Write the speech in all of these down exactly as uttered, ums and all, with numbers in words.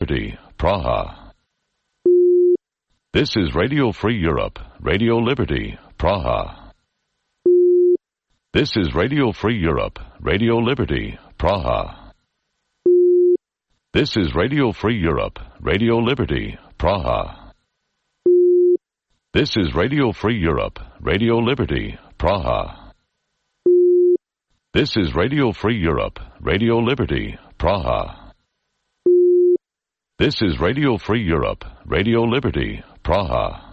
Liberty, Praha. This is Radio Free Europe, Radio Liberty, Praha. This is Radio Free Europe, Radio Liberty, Praha. This is Radio Free Europe, Radio Liberty, Praha. This is Radio Free Europe, Radio Liberty, Praha. This is Radio Free Europe, Radio Liberty, Praha. This is Radio Free Europe, Radio Liberty, Praha.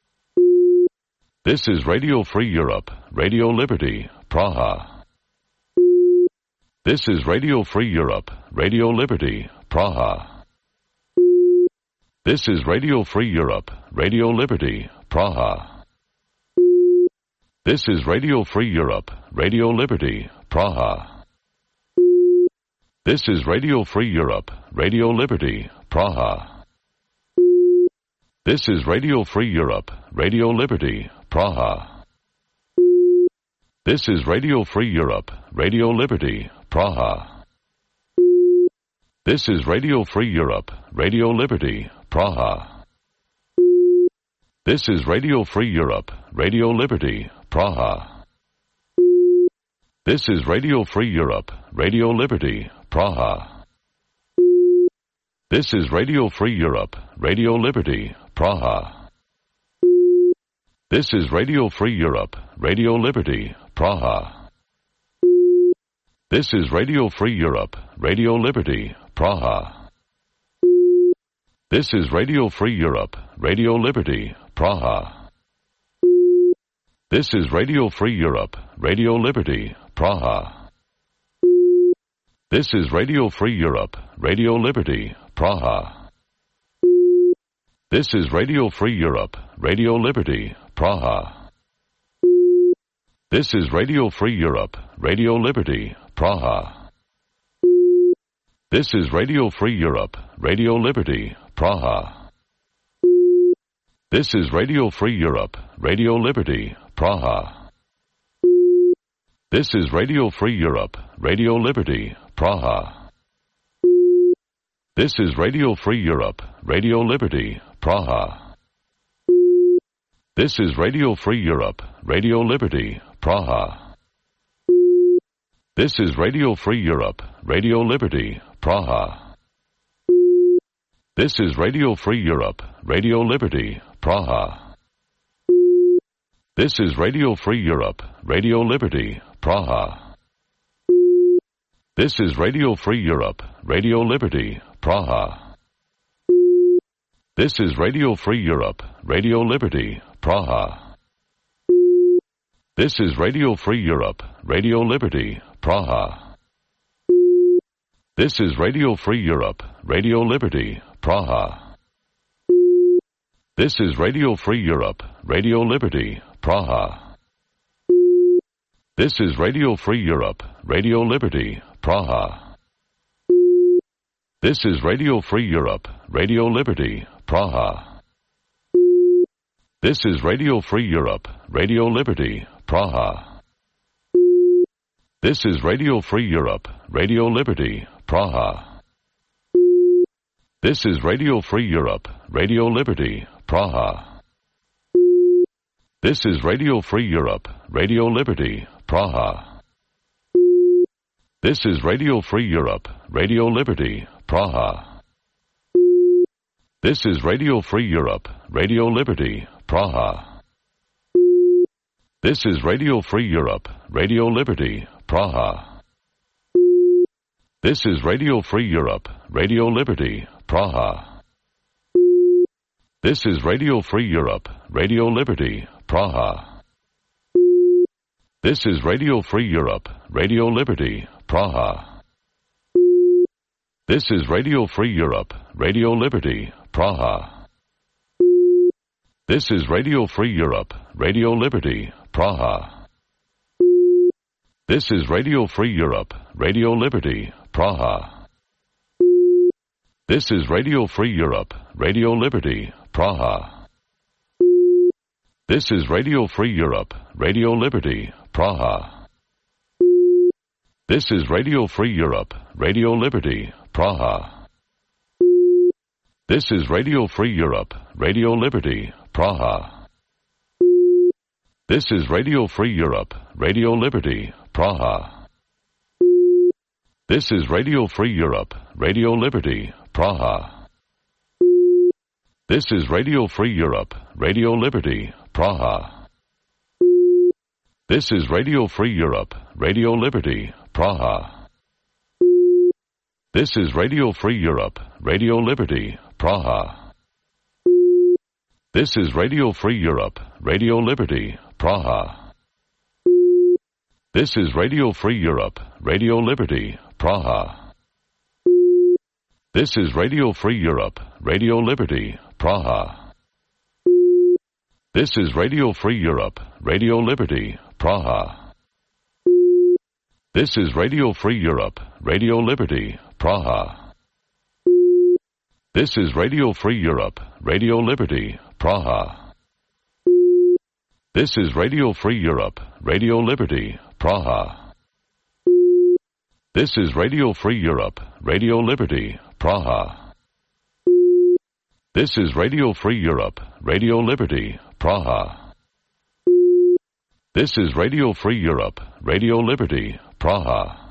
This is Radio Free Europe, Radio Liberty, Praha. This is Radio Free Europe, Radio Liberty, Praha. This is Radio Free Europe, Radio Liberty, Praha. This is Radio Free Europe, Radio Liberty, Praha. This is Radio Free Europe, Radio Liberty, Praha. This is Radio Free Europe, Radio Liberty, Praha. This is Radio Free Europe, Radio Liberty, Praha. This is Radio Free Europe, Radio Liberty, Praha. This is Radio Free Europe, Radio Liberty, Praha. This is Radio Free Europe, Radio Liberty, Praha. This is Radio Free Europe, Radio Liberty, Praha. This is Radio Free Europe, Radio Liberty, Praha. This is Radio Free Europe, Radio Liberty, Praha. This is Radio Free Europe, Radio Liberty, Praha. This is Radio Free Europe, Radio Liberty, Praha. This is Radio Free Europe, Radio Liberty, Praha. This is Radio Free Europe, Radio Liberty, Praha. This is Radio Free Europe, Radio Liberty, Praha. This is Radio Free Europe, Radio Liberty, Praha. This is Radio Free Europe, Radio Liberty, Praha. This is Radio Free Europe, Radio Liberty, Praha. This is Radio Free Europe, Radio Liberty, Praha. This is Radio Free Europe, Radio Liberty, Praha. This is Radio Free Europe, Radio Liberty, Praha. This is Radio Free Europe, Radio Liberty, Praha. This is Radio Free Europe, Radio Liberty, Praha. This is Radio Free Europe, Radio Liberty, Praha. This is Radio Free Europe, Radio Liberty, Praha. This is Radio Free Europe, Radio Liberty, Praha. This is Radio Free Europe, Radio Liberty, Praha. This is Radio Free Europe, Radio Liberty, Praha. This is Radio Free Europe, Radio Liberty, Praha. This is Radio Free Europe, Radio Liberty, Praha. This is Radio Free Europe, Radio Liberty, Praha. This is Radio Free Europe, Radio Liberty, Praha. This is Radio Free Europe, Radio Liberty, Praha. This is Radio Free Europe, Radio Liberty, Praha. This is Radio Free Europe, Radio Liberty, Praha. This is Radio Free Europe, Radio Liberty, Praha. This is Radio Free Europe, Radio Liberty, Praha. This is Radio Free Europe, Radio Liberty, Praha. This is Radio Free Europe, Radio Liberty, Praha. This is Radio Free Europe, Radio Liberty, Praha. This is Radio Free Europe, Radio Liberty, Praha. This is Radio Free Europe, Radio Liberty, Praha. This is Radio Free Europe, Radio Liberty, Praha. This is Radio Free Europe, Radio Liberty, Praha. This is Radio Free Europe, Radio Liberty, Praha. This is Radio Free Europe, Radio Liberty, Praha. This is Radio Free Europe, Radio Liberty, Praha. This is Radio Free Europe, Radio Liberty, Praha. This is Radio Free Europe, Radio Liberty, Praha. This is Radio Free Europe, Radio Liberty, Praha. This is Radio Free Europe, Radio Liberty, Praha. This is Radio Free Europe, Radio Liberty, Praha. This is Radio Free Europe, Radio Liberty, Praha. This is Radio Free Europe, Radio Liberty, Praha. This is Radio Free Europe, Radio Liberty, Praha. This is Radio Free Europe, Radio Liberty, Praha. This is Radio Free Europe, Radio Liberty, Praha. This is Radio Free Europe, Radio Liberty, Praha. This is Radio Free Europe, Radio Liberty, Praha. This is Radio Free Europe, Radio Liberty, Praha. This is Radio Free Europe, Radio Liberty, Praha. This is Radio Free Europe, Radio Liberty, Praha.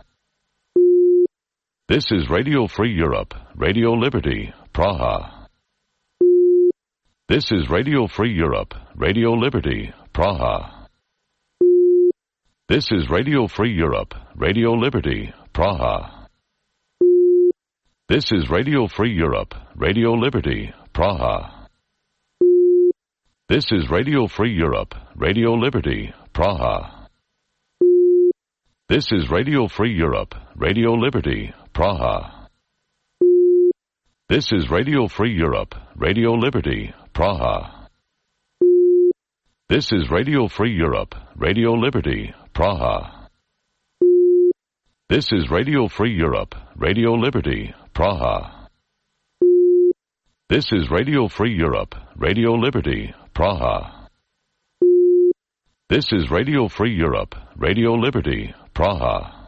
This is Radio Free Europe, Radio Liberty, Praha. This is Radio Free Europe, Radio Liberty, Praha. This is Radio Free Europe, Radio Liberty, Praha. This is Radio Free Europe, Radio Liberty, Praha. This is Radio Free Europe, Radio Liberty, Praha. This is Radio Free Europe, Radio Liberty, Praha. This is Radio Free Europe, Radio Liberty, Praha. This is Radio Free Europe, Radio Liberty, Praha. This is Radio Free Europe, Radio Liberty, Praha. This is Radio Free Europe, Radio Liberty, Praha. This is Radio Free Europe, Radio Liberty, Praha.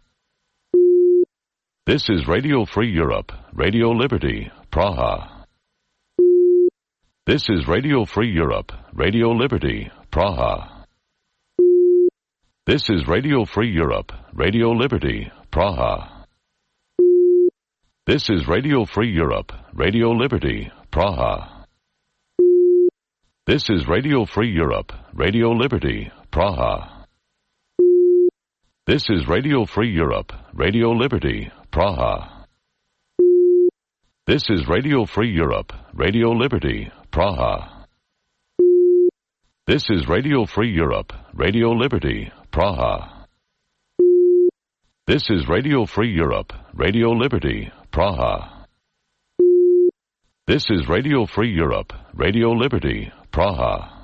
This is Radio Free Europe, Radio Liberty, Praha. This is Radio Free Europe, Radio Liberty, Praha. This is Radio Free Europe, Radio Liberty, Praha. This is Radio Free Europe, Radio Liberty, Praha. This is Radio Free Europe, Radio Liberty, Praha. This is Radio Free Europe, Radio Liberty, Praha. This is Radio Free Europe, Radio Liberty, Praha. This is Radio Free Europe, Radio Liberty, Praha. This is Radio Free Europe, Radio Liberty, Praha. This is Radio Free Europe, Radio Liberty, Praha.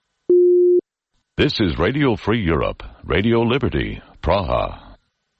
This is Radio Free Europe, Radio Liberty, Praha.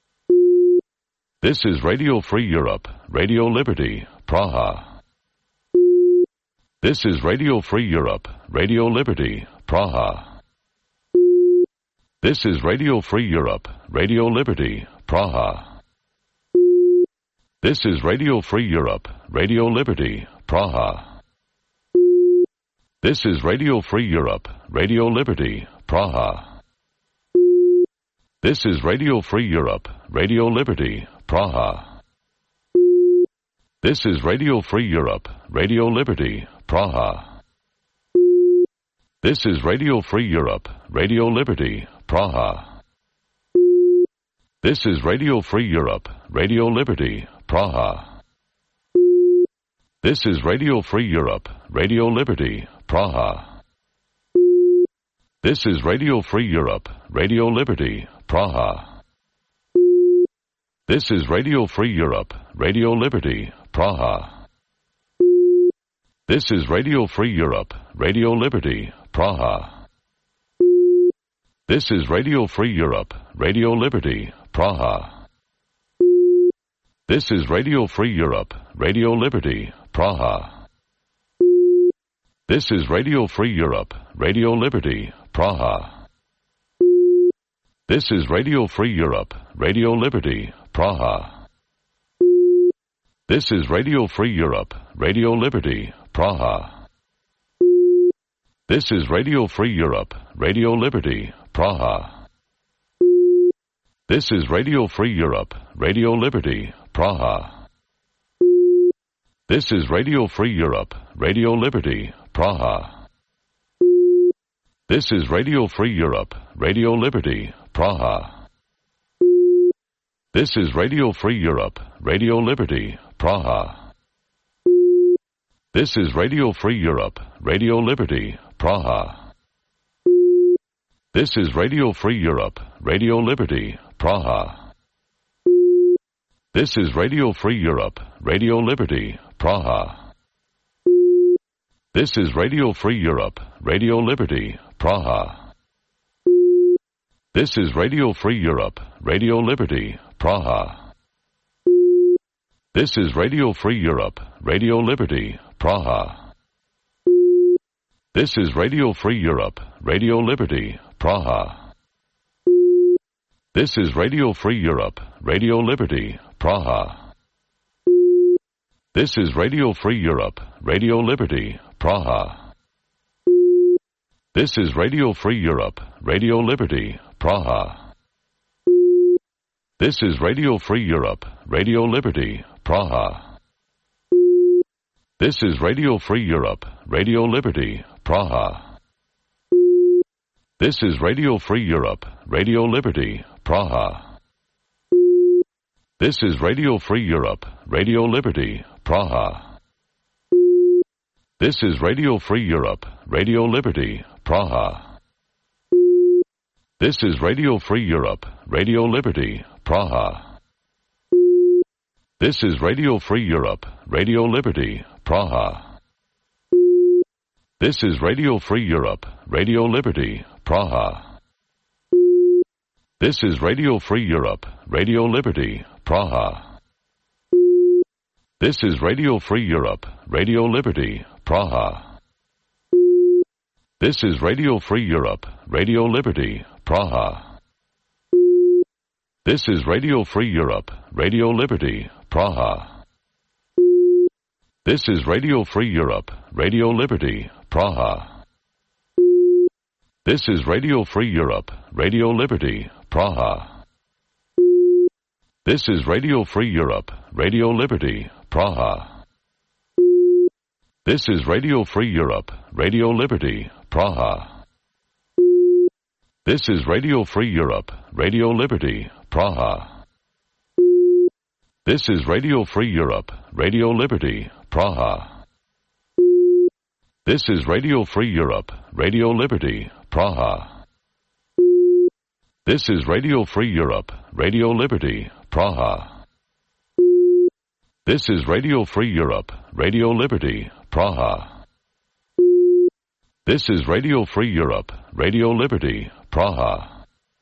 This is Radio Free Europe, Radio Liberty, Praha. This is Radio Free Europe, Radio Liberty, Praha. This is Radio Free Europe, Radio Liberty, Praha. This is Radio Free Europe, Radio Liberty, Praha. This is Radio Free Europe, Radio Liberty, Praha. This is Radio Free Europe, Radio Liberty, Praha. This is Radio Free Europe, Radio Liberty, Praha. This is Radio Free Europe, Radio Liberty, Praha. This is Radio Free Europe, Radio Liberty, Praha. This is Radio Free Europe, Radio Liberty, Praha. This is Radio Free Europe, Radio Liberty, Praha. This is Radio Free Europe, Radio Liberty, Praha. This is Radio Free Europe, Radio Liberty, Praha. This is Radio Free Europe, Radio Liberty, Praha. This is Radio Free Europe, Radio Liberty, Praha. This is Radio Free Europe, Radio Liberty, Praha. This is Radio Free Europe, Radio Liberty, Praha. This is Radio Free Europe, Radio Liberty, Praha. This is Radio Free Europe, Radio Liberty, Praha. This is Radio Free Europe, Radio Liberty, Praha. This is Radio Free Europe, Radio Liberty, Praha. This is Radio Free Europe, Radio Liberty, Praha. This is Radio Free Europe, Radio Liberty, Praha. This is Radio Free Europe, Radio Liberty, Praha. This is Radio Free Europe, Radio Liberty, Praha. This is Radio Free Europe, Radio Liberty, Praha. This is Radio Free Europe, Radio Liberty, Praha. This is Radio Free Europe, Radio Liberty, Praha. This is Radio Free Europe, Radio Liberty, Praha. This is Radio Free Europe, Radio Liberty, Praha. This is Radio Free Europe, Radio Liberty, Praha. This is Radio Free Europe, Radio Liberty, Praha. This is Radio Free Europe, Radio Liberty, Praha. This is Radio Free Europe, Radio Liberty, Praha. This is Radio Free Europe, Radio Liberty, Praha. This is Radio Free Europe, Radio Liberty, Praha. This is Radio Free Europe, Radio Liberty, Praha. This is Radio Free Europe, Radio Liberty, Praha. This is Radio Free Europe, Radio Liberty, Praha. This is Radio Free Europe, Radio Liberty, Praha. This is Radio Free Europe, Radio Liberty, Praha. This is Radio Free Europe, Radio Liberty, Praha. This is Radio Free Europe, Radio Liberty, Praha. This is Radio Free Europe, Radio Liberty, Praha. This is Radio Free Europe, Radio Liberty, Praha. This is Radio Free Europe, Radio Liberty, Praha. This is Radio Free Europe, Radio Liberty, Praha. This is Radio Free Europe, Radio Liberty, Praha. This is Radio Free Europe, Radio Liberty, Praha. This is Radio Free Europe, Radio Liberty, Praha. This is Radio Free Europe, Radio Liberty, Praha. This is Radio Free Europe, Radio Liberty, Praha. This is Radio Free Europe, Radio Liberty, Praha. This is Radio Free Europe, Radio Liberty, Praha. This is Radio Free Europe, Radio Liberty, Praha.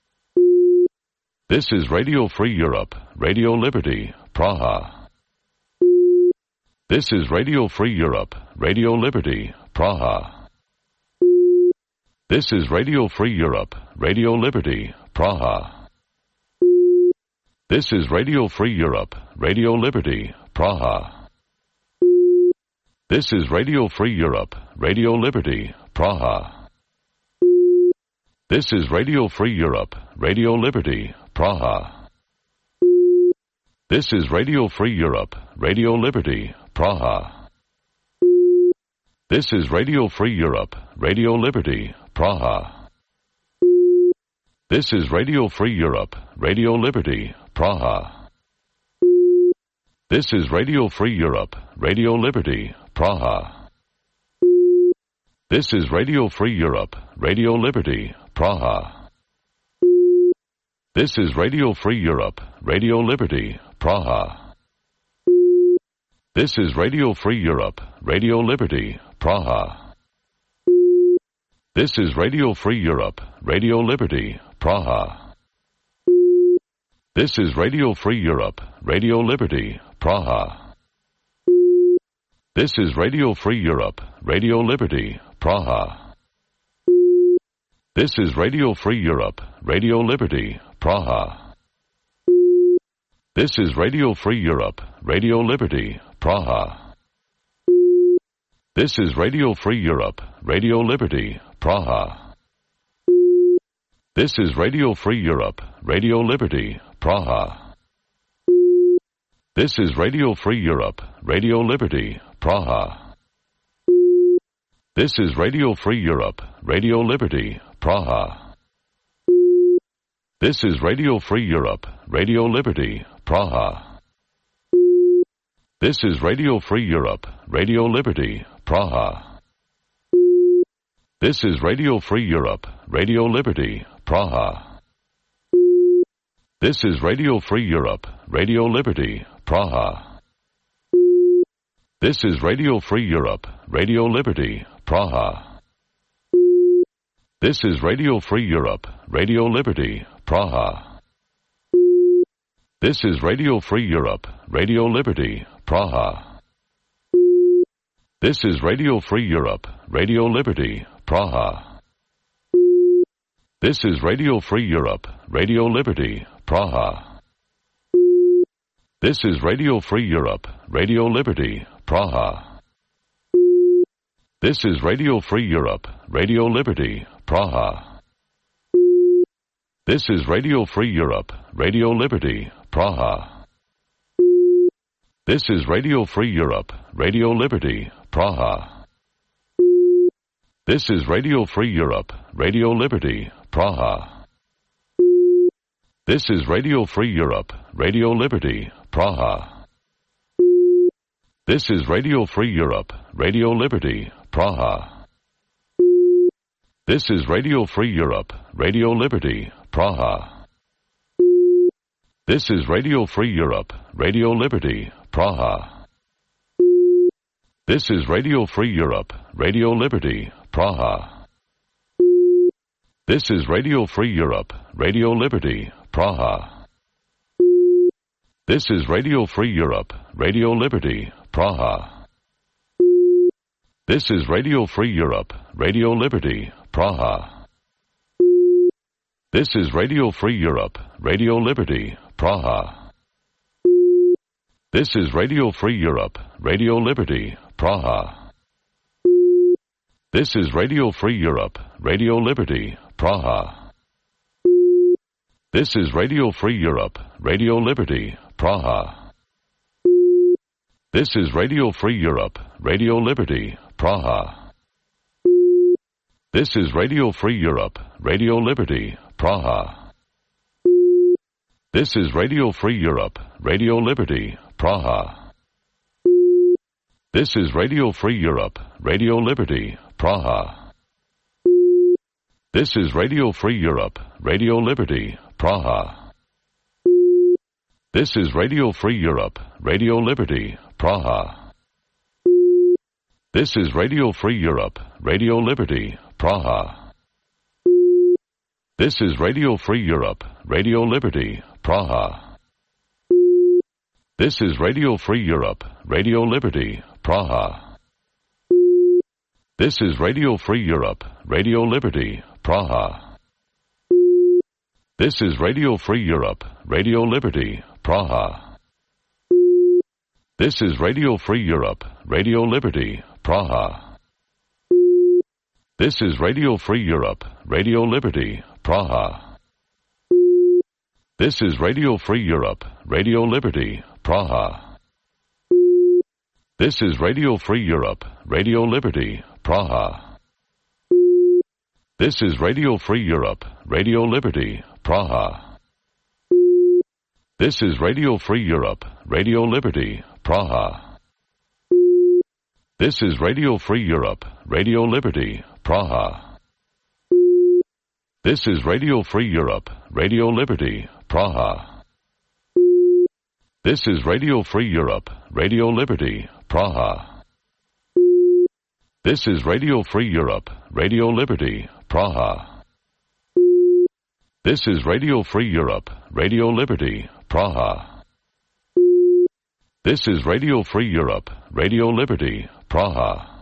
This is Radio Free Europe, Radio Liberty, Praha. This is Radio Free Europe, Radio Liberty, Praha. This is Radio Free Europe, Radio Liberty, Praha. This is Radio Free Europe, Radio Liberty, Praha. This is Radio Free Europe, Radio Liberty, Praha. This is Radio Free Europe, Radio Liberty, Praha. This is Radio Free Europe, Radio Liberty, Praha. This is Radio Free Europe, Radio Liberty, Praha. This is Radio Free Europe, Radio Liberty, Praha. This is Radio Free Europe, Radio Liberty, Praha. This is Radio Free Europe, Radio Liberty, Praha. This is Radio Free Europe, Radio Liberty, Praha. This is Radio Free Europe, Radio Liberty, Praha. This is Radio Free Europe, Radio Liberty, Praha. This is Radio Free Europe, Radio Liberty, Praha. This is Radio Free Europe, Radio Liberty, Praha. This is Radio Free Europe, Radio Liberty, Praha. This is Radio Free Europe, Radio Liberty, Praha. This is Radio Free Europe, Radio Liberty, Praha. This is Radio Free Europe, Radio Liberty, Praha. This is Radio Free Europe, Radio Liberty, Praha. This is Radio Free Europe, Radio Liberty, Praha. This is Radio Free Europe, Radio Liberty, Praha. This is Radio Free Europe, Radio Liberty, Praha. This is Radio Free Europe, Radio Liberty, Praha. This is Radio Free Europe, Radio Liberty, Praha. This is Radio Free Europe, Radio Liberty, Praha. This is Radio Free Europe, Radio Liberty, Praha. This is Radio Free Europe, Radio Liberty, Praha. This is Radio Free Europe, Radio Liberty, Praha. This is Radio Free Europe, Radio Liberty, Praha. This is Radio Free Europe, Radio Liberty, Praha. This is Radio Free Europe, Radio Liberty, Praha. This is Radio Free Europe, Radio Liberty, Praha. This is Radio Free Europe, Radio Liberty, Praha. This is Radio Free Europe, Radio Liberty, Praha. This is Radio Free Europe, Radio Liberty, Praha. This is Radio Free Europe, Radio Liberty, Praha. This is Radio Free Europe, Radio Liberty, Praha. This is Radio Free Europe, Radio Liberty, Praha. This is Radio Free Europe, Radio Liberty, Praha. This is Radio Free Europe, Radio Liberty, Praha. This is Radio Free Europe, Radio Liberty, Praha. This is Radio Free Europe, Radio Liberty, Praha. This is Radio Free Europe, Radio Liberty, Praha. This is Radio Free Europe, Radio Liberty, Praha. This is Radio Free Europe, Radio Liberty, Praha. This is Radio Free Europe, Radio Liberty, Praha. This is Radio Free Europe, Radio Liberty, Praha. This is Radio Free Europe, Radio Liberty, Praha. This is Radio Free Europe, Radio Liberty, Praha. This is Radio Free Europe, Radio Liberty, Praha. This is Radio Free Europe, Radio Liberty, Praha. This is Radio Free Europe, Radio Liberty, Praha. This is Radio Free Europe, Radio Liberty, Praha. This is Radio Free Europe, Radio Liberty, Praha. This is Radio Free Europe, Radio Liberty, Praha. This is Radio Free Europe, Radio Liberty, Praha. This is Radio Free Europe, Radio Liberty, Praha. This is Radio Free Europe, Radio Liberty, Praha. This is Radio Free Europe, Radio Liberty, Praha. This is Radio Free Europe, Radio Liberty, Praha. This is Radio Free Europe, Radio Liberty, Praha. This is Radio Free Europe, Radio Liberty, Praha. This is Radio Free Europe, Radio Liberty, Praha. This is Radio Free Europe, Radio Liberty, Praha. This is Radio Free Europe, Radio Liberty, Praha. This is Radio Free Europe, Radio Liberty, Praha. This is Radio Free Europe, Radio Liberty, Praha. This is Radio Free Europe, Radio Liberty, Praha. This is Radio Free Europe, Radio Liberty, Praha.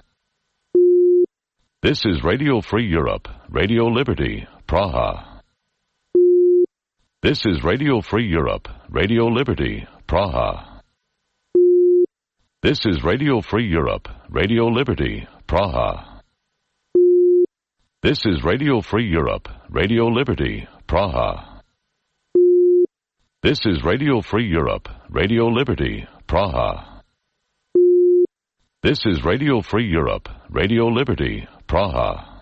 This is Radio Free Europe, Radio Liberty, Praha. This is Radio Free Europe, Radio Liberty, Praha. This is Radio Free Europe, Radio Liberty, Praha. This is Radio Free Europe, Radio Liberty, Praha. This is Radio Free Europe, Radio Liberty, Praha. This is Radio Free Europe, Radio Liberty, Praha.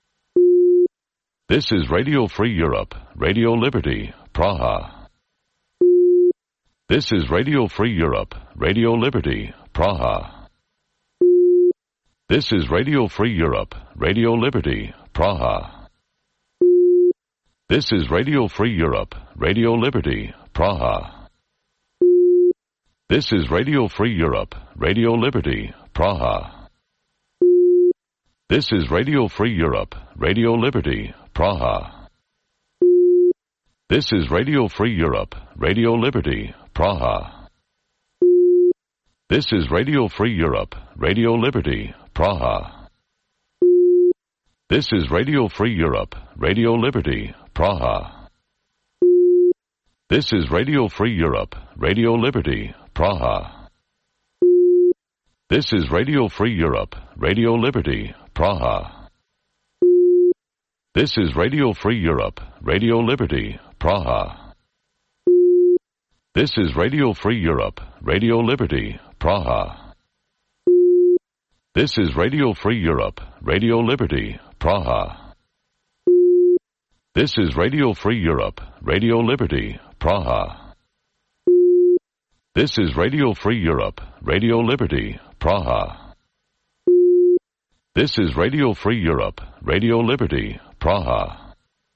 This is Radio Free Europe, Radio Liberty, Praha. This is Radio Free Europe, Radio Liberty, Praha. This is Radio Free Europe, Radio Liberty, Praha. This is Radio Free Europe, Radio Liberty, Praha. This is Radio Free Europe, Radio Liberty, Praha. This is Radio Free Europe, Radio Liberty, Praha. This is Radio Free Europe, Radio Liberty, Praha. This is Radio Free Europe, Radio Liberty, Praha. This is Radio Free Europe, Radio Liberty, Praha. This is Radio Free Europe, Radio Liberty, Praha. This is Radio Free Europe, Radio Liberty, Praha. This is Radio Free Europe, Radio Liberty, Praha. This is Radio Free Europe, Radio Liberty, Praha. This is Radio Free Europe, Radio Liberty, Praha. This is Radio Free Europe, Radio Liberty, Praha. This is Radio Free Europe, Radio Liberty, Praha. This is Radio Free Europe, Radio Liberty, Praha.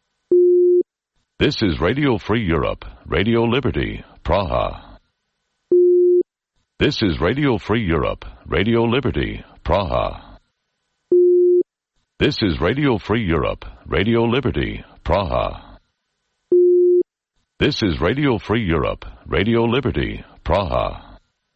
This is Radio Free Europe, Radio Liberty, Praha. This is Radio Free Europe, Radio Liberty, Praha. This is Radio Free Europe, Radio Liberty, Praha. This is Radio Free Europe, Radio Liberty, Praha.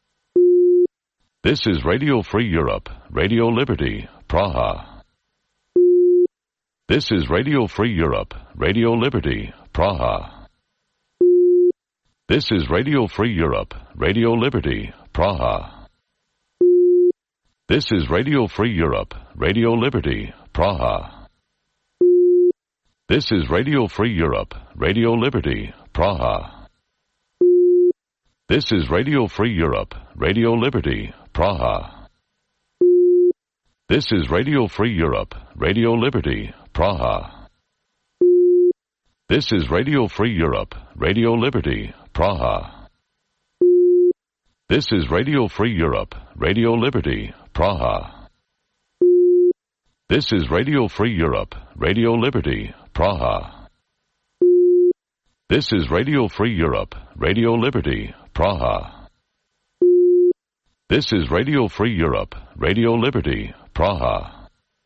This is Radio Free Europe, Radio Liberty, Praha. This is Radio Free Europe, Radio Liberty, Praha. This is Radio Free Europe, Radio Liberty, Praha. This is Radio Free Europe, Radio Liberty, Praha. This is Radio Free Europe, Radio Liberty, Praha. This is Radio Free Europe, Radio Liberty, Praha. This is Radio Free Europe, Radio Liberty, Praha. This is Radio Free Europe, Radio Liberty, Praha. This is Radio Free Europe, Radio Liberty, Praha. This is Radio Free Europe, Radio Liberty, Praha. This is Radio Free Europe, Radio Liberty, Praha. This is Radio Free Europe, Radio Liberty, Praha.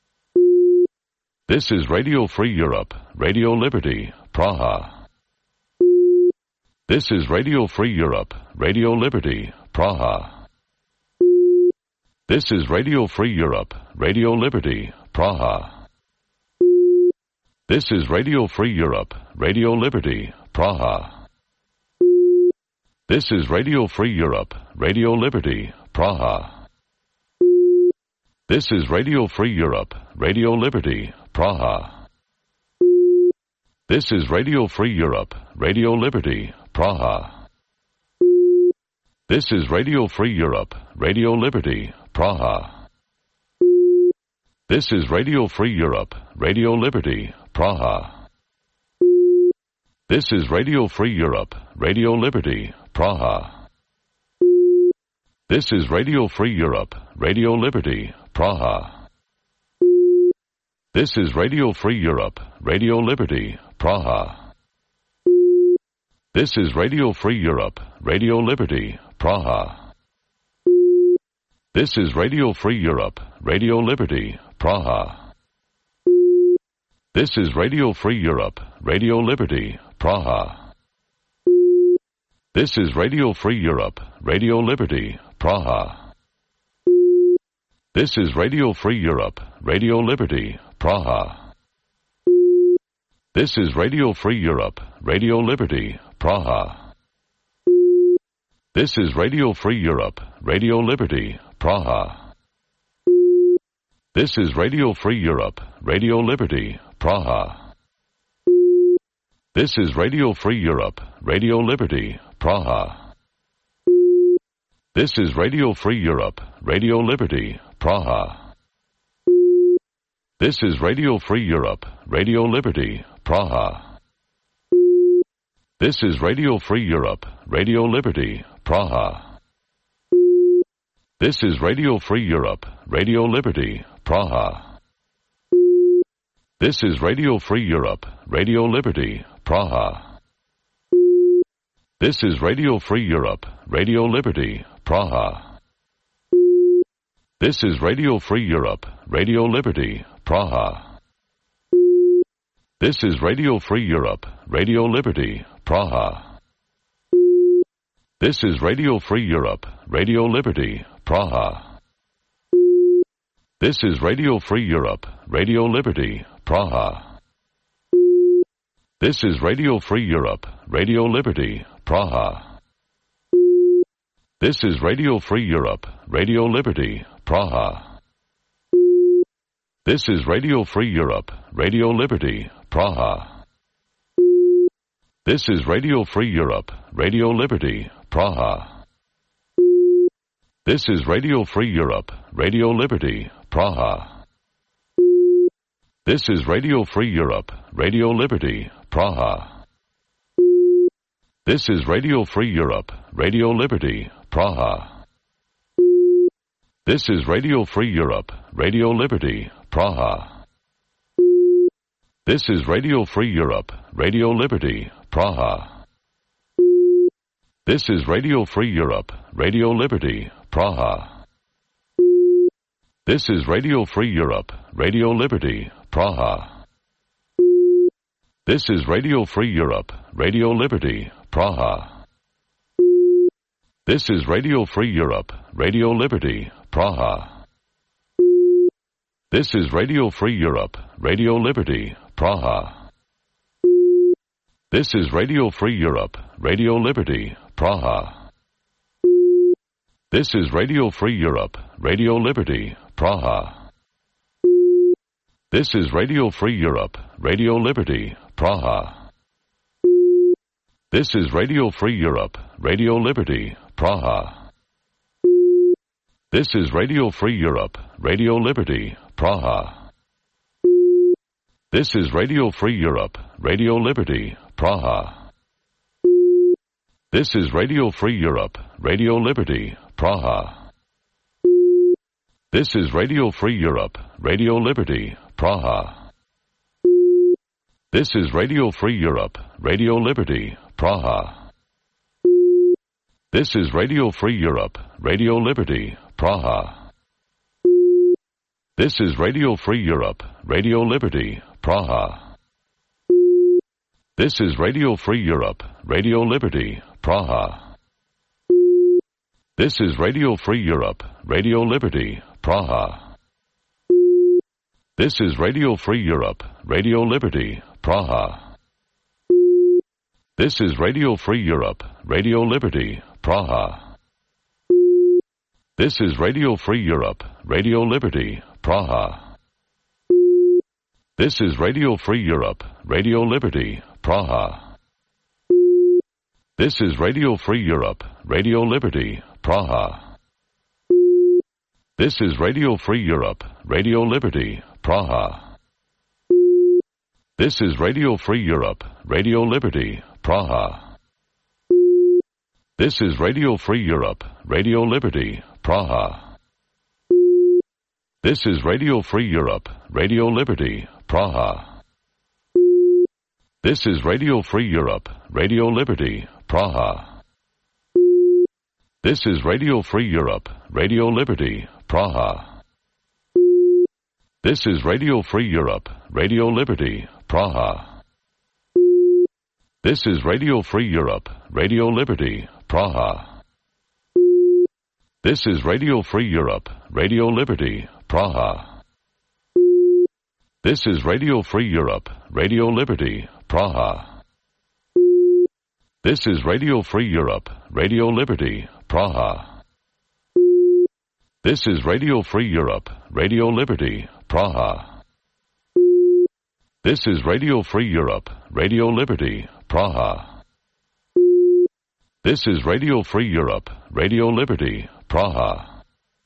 This is Radio Free Europe, Radio Liberty, Praha. This is Radio Free Europe, Radio Liberty, Praha. This is Radio Free Europe, Radio Liberty, Praha. This is Radio Free Europe, Radio Liberty, Praha. This is Radio Free Europe, Radio Liberty, Praha. This is Radio Free Europe, Radio Liberty, Praha. This is Radio Free Europe, Radio Liberty, Praha. This is Radio Free Europe, Radio Liberty, Praha. This is Radio Free Europe, Radio Liberty, Praha. This is Radio Free Europe, Radio Liberty, Praha. This is Radio Free Europe, Radio Liberty, Praha. This is Radio Free Europe, Radio Liberty, Praha. This is Radio Free Europe, Radio Liberty, Praha. This is Radio Free Europe, Radio Liberty, Praha. This is Radio Free Europe, Radio Liberty, Praha. This is Radio Free Europe, Radio Liberty, Praha. This is Radio Free Europe, Radio Liberty, Praha. This is Radio Free Europe, Radio Liberty, Praha. This is Radio Free Europe, Radio Liberty, Praha. This is Radio Free Europe, Radio Liberty, Praha. This is Radio Free Europe, Radio Liberty, Praha. This is Radio Free Europe, Radio Liberty, Praha. This is Radio Free Europe, Radio Liberty, Praha. This is Radio Free Europe, Radio Liberty, Praha. This is Radio Free Europe, Radio Liberty, Praha. This is Radio Free Europe, Radio Liberty, Praha. This is Radio Free Europe, Radio Liberty, Praha. This is Radio Free Europe, Radio Liberty, Praha. This is Radio Free Europe, Radio Liberty, Praha. This is Radio Free Europe, Radio Liberty, Praha. This is Radio Free Europe, Radio Liberty, Praha. This is Radio Free Europe, Radio Liberty, Praha. This is Radio Free Europe, Radio Liberty, Praha. This is Radio Free Europe, Radio Liberty, Praha. This is Radio Free Europe, Radio Liberty, Praha. This is Radio Free Europe, Radio Liberty, Praha. This is Radio Free Europe, Radio Liberty, Praha. This is Radio Free Europe, Radio Liberty, Praha. This is Radio Free Europe, Radio Liberty, Praha. This is Radio Free Europe, Radio Liberty, Praha. This is Radio Free Europe, Radio Liberty, Praha. This is Radio Free Europe, Radio Liberty, Praha. This is Radio Free Europe, Radio Liberty, Praha. This is Radio Free Europe, Radio Liberty, Praha. This is Radio Free Europe, Radio Liberty, Praha. This is Radio Free Europe, Radio Liberty, Praha. This is Radio Free Europe, Radio Liberty, Praha. This is Radio Free Europe, Radio Liberty, Praha. This is Radio Free Europe, Radio Liberty, Praha. This is Radio Free Europe, Radio Liberty, Praha. This is Radio Free Europe, Radio Liberty, Praha. This is Radio Free Europe, Radio Liberty, Praha. This is Radio Free Europe, Radio Liberty, Praha. This is Radio Free Europe, Radio Liberty, Praha. This is Radio Free Europe, Radio Liberty, Praha. This is Radio Free Europe, Radio Liberty, Praha. This is Radio Free Europe, Radio Liberty, Praha. This is Radio Free Europe, Radio Liberty, Praha. This is Radio Free Europe, Radio Liberty, Praha. This is Radio Free Europe, Radio Liberty, Praha. This is Radio Free Europe, Radio Liberty, Praha. This is Radio Free Europe, Radio Liberty, Praha. This is Radio Free Europe, Radio Liberty, Praha. This is Radio Free Europe, Radio Liberty, Praha. This is Radio Free Europe, Radio Liberty, Praha. This is Radio Free Europe, Radio Liberty, Praha. This is Radio Free Europe, Radio Liberty, Praha. This is Radio Free Europe, Radio Liberty, Praha. This is Radio Free Europe, Radio Liberty, Praha. This is Radio Free Europe, Radio Liberty, Praha. This is Radio Free Europe, Radio Liberty, Praha. This is Radio Free Europe, Radio Liberty, Praha. This is Radio Free Europe, Radio Liberty, Praha. This is Radio Free Europe, Radio Liberty, Praha. This is Radio Free Europe, Radio Liberty, Praha. This is Radio Free Europe, Radio Liberty, Praha. This is Radio Free Europe, Radio Liberty, Praha.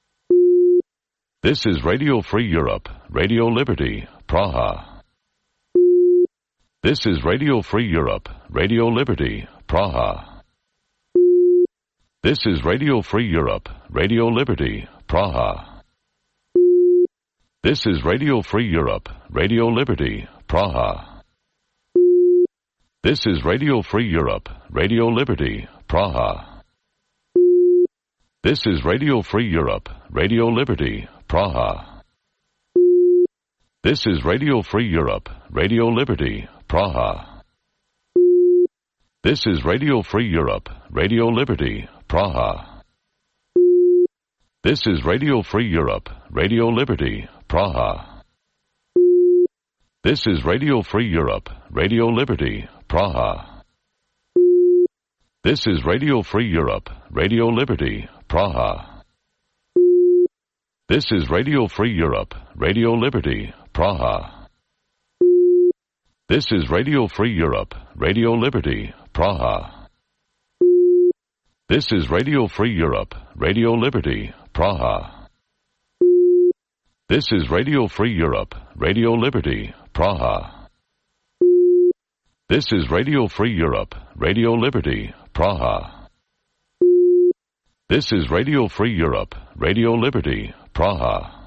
This is Radio Free Europe, Radio Liberty, Praha. This is Radio Free Europe, Radio Liberty, Praha. This is Radio Free Europe, Radio Liberty, Praha. This is Radio Free Europe, Radio Liberty, Praha. This is Radio Free Europe, Radio Liberty, Praha. This is Radio Free Europe, Radio Liberty, Praha. This is Radio Free Europe, Radio Liberty, Praha. This is Radio Free Europe, Radio Liberty, Praha. This is Radio Free Europe, Radio Liberty, Praha. This is Radio Free Europe, Radio Liberty, Praha. This is Radio Free Europe, Radio Liberty, Praha. This is Radio Free Europe, Radio Liberty, Praha. This is Radio Free Europe, Radio Liberty, Praha. This is Radio Free Europe, Radio Liberty, Praha. This is Radio Free Europe, Radio Liberty, Praha. This is Radio Free Europe, Radio Liberty, Praha. This is Radio Free Europe, Radio Liberty, Praha.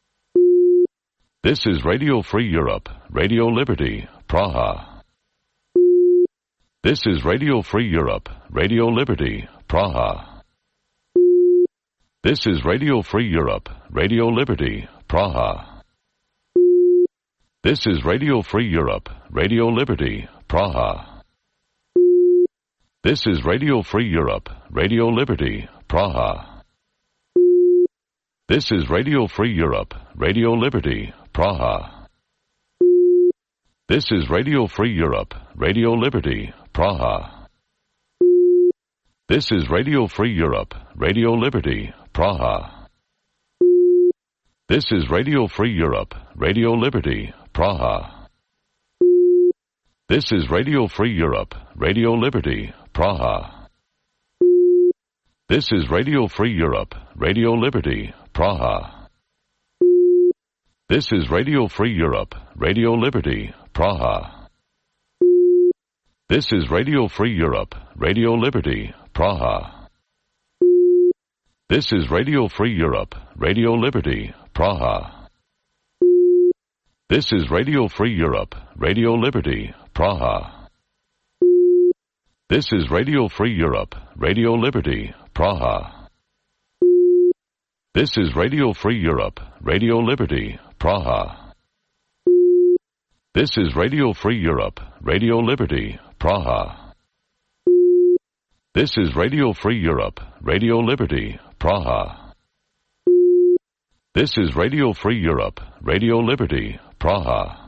This is Radio Free Europe, Radio Liberty, Praha. This is Radio Free Europe, Radio Liberty, Praha. This is Radio Free Europe, Radio Liberty, Praha. This is Radio Free Europe, Radio Liberty, Praha. This is Radio Free Europe, Radio Liberty, Praha. This is Radio Free Europe, Radio Liberty, Praha. This is Radio Free Europe, Radio Liberty, Praha. This is Radio Free Europe, Radio Liberty, Praha. This is Radio Free Europe, Radio Liberty, Praha. This is Radio Free Europe, Radio Liberty, Praha. This is Radio Free Europe, Radio Liberty, Praha. This is Radio Free Europe, Radio Liberty, Praha. This is Radio Free Europe, Radio Liberty, Praha. This is Radio Free Europe, Radio Liberty, Praha. This is Radio Free Europe, Radio Liberty, Praha. This is Radio Free Europe, Radio Liberty, Praha. This is Radio Free Europe, Radio Liberty, Praha. This is Radio Free Europe, Radio Liberty, Praha. This is Radio Free Europe, Radio Liberty, Praha. This is Radio Free Europe, Radio Liberty, Praha.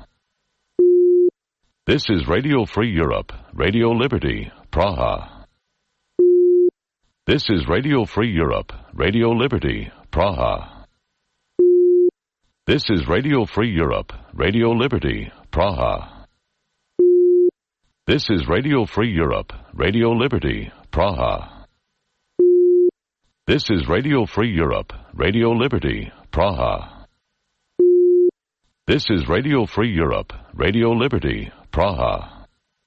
This is Radio Free Europe, Radio Liberty, Praha. This is Radio Free Europe, Radio Liberty, Praha. This is Radio Free Europe, Radio Liberty, Praha. This is Radio Free Europe, Radio Liberty, Praha. This is Radio Free Europe, Radio Liberty, Praha. This is Radio Free Europe, Radio Liberty, Praha.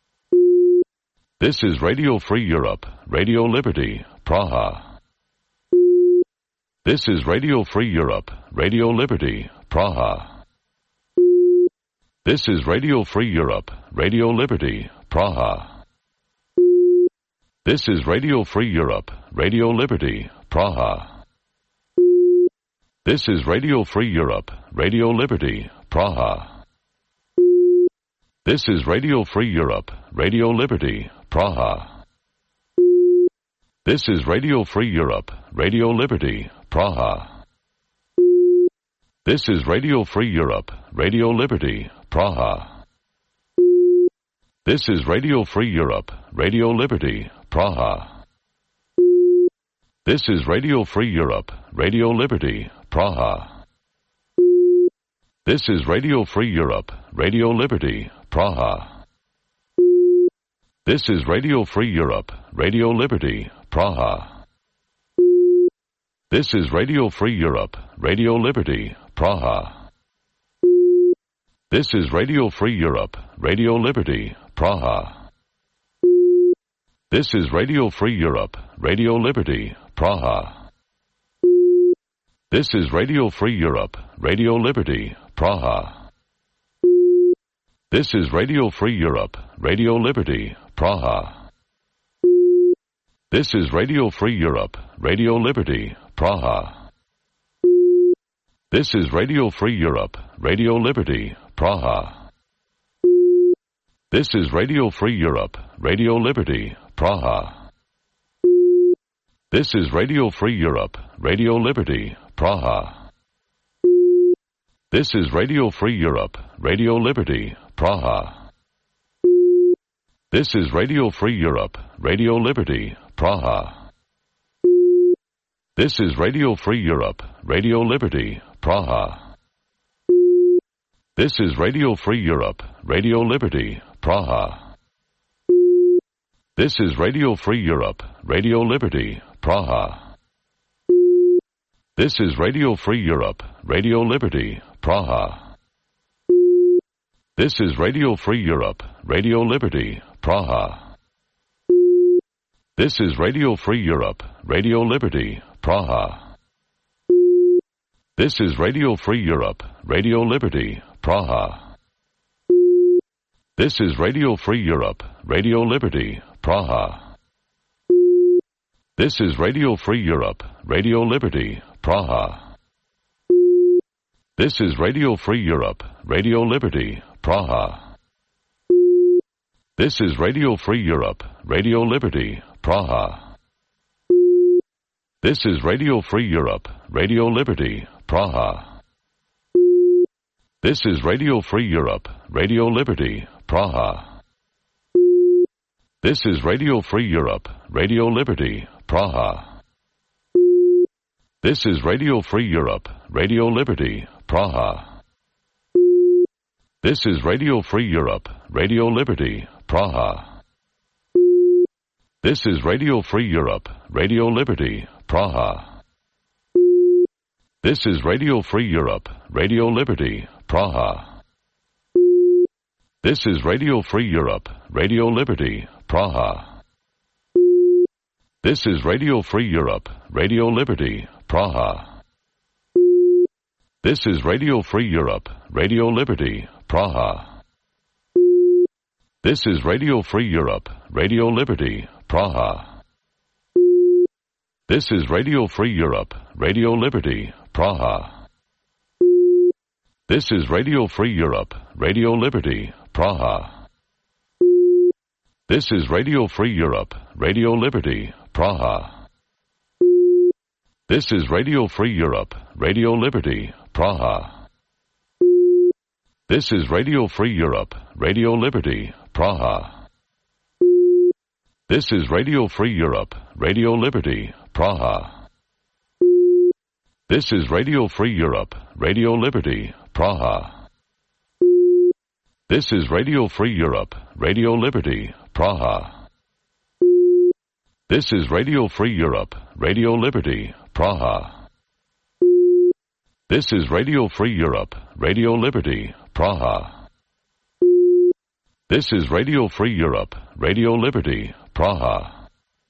This is Radio Free Europe, Radio Liberty, Praha. This is Radio Free Europe, Radio Liberty, Praha. This is Radio Free Europe, Radio Liberty, Praha. This is Radio Free Europe, Radio Liberty, Praha. This is Radio Free Europe, Radio Liberty, Praha. This is Radio Free Europe, Radio Liberty, Praha. This is Radio Free Europe, Radio Liberty, Praha. This is Radio Free Europe, Radio Liberty, Praha. This is Radio Free Europe, Radio Liberty, Praha. This is Radio Free Europe, Radio Liberty, Praha. This is Radio Free Europe, Radio Liberty, Praha. This is Radio Free Europe, Radio Liberty, Praha. This is Radio Free Europe, Radio Liberty, Praha. This is Radio Free Europe, Radio Liberty, Praha. This is Radio Free Europe, Radio Liberty, Praha. This is Radio Free Europe, Radio Liberty, Praha. This is Radio Free Europe, Radio Liberty, Praha. This is Radio Free Europe, Radio Liberty, Praha. This is Radio Free Europe, Radio Liberty, Praha. This is Radio Free Europe, Radio Liberty, Praha. This is Radio Free Europe, Radio Liberty, Praha. This is Radio Free Europe, Radio Liberty, Praha. This is Radio Free Europe, Radio Liberty, Praha. This is Radio Free Europe, Radio Liberty, Praha. This is Radio Free Europe, Radio Liberty, Praha. This is Radio Free Europe, Radio Liberty, Praha. This is Radio Free Europe, Radio Liberty, Praha. This is Radio Free Europe, Radio Liberty, Praha. This is Radio Free Europe, Radio Liberty, Praha. This is Radio Free Europe, Radio Liberty, Praha. This is Radio Free Europe, Radio Liberty, Praha. This is Radio Free Europe, Radio Liberty, Praha. This is Radio Free Europe, Radio Liberty, Praha. This is Radio Free Europe, Radio Liberty, Praha. This is Radio Free Europe, Radio Liberty, Praha. This is Radio Free Europe, Radio Liberty, Praha. This is Radio Free Europe, Radio Liberty, Praha. This is Radio Free Europe, Radio Liberty, Praha. This is Radio Free Europe, Radio Liberty, Praha. This is Radio Free Europe, Radio Liberty, Praha. This is Radio Free Europe, Radio Liberty, Praha. This is Radio Free Europe, Radio Liberty, Praha. This is Radio Free Europe, Radio Liberty, Praha. This is Radio Free Europe, Radio Liberty, Praha. This is Radio Free Europe, Radio Liberty, Praha. This is Radio Free Europe, Radio Liberty, Praha. This is Radio Free Europe, Radio Liberty, Praha. This is Radio Free Europe, Radio Liberty, Praha. This is Radio Free Europe, Radio Liberty, Praha. This is Radio Free Europe, Radio Liberty, Praha. This is Radio Free Europe, Radio Liberty, Praha. This is Radio Free Europe, Radio Liberty, Praha. This is Radio Free Europe, Radio Liberty, Praha. This is Radio Free Europe, Radio Liberty, Praha. This is Radio Free Europe, Radio Liberty, Praha. This is Radio Free Europe, Radio Liberty, Praha.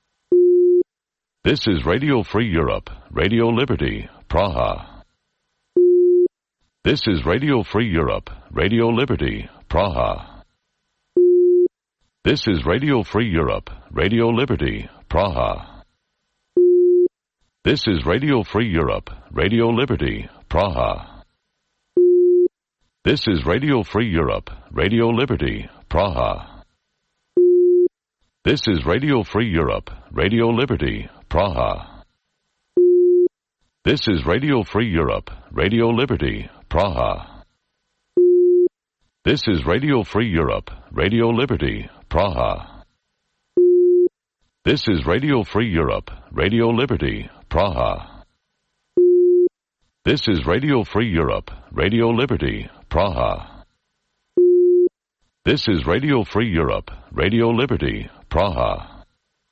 This is Radio Free Europe, Radio Liberty, Praha. This is Radio Free Europe, Radio Liberty, Praha. This is Radio Free Europe, Radio Liberty, Praha. This is Radio Free Europe, Radio Liberty, Praha. This is Radio Free Europe, Radio Liberty, Praha. This is Radio Free Europe, Radio Liberty, Praha. This is Radio Free Europe, Radio Liberty, Praha. This is Radio Free Europe, Radio Liberty, Praha. This is Radio Free Europe, Radio Liberty, Praha. This is Radio Free Europe, Radio Liberty, Praha. This is Radio Free Europe, Radio Liberty, Praha.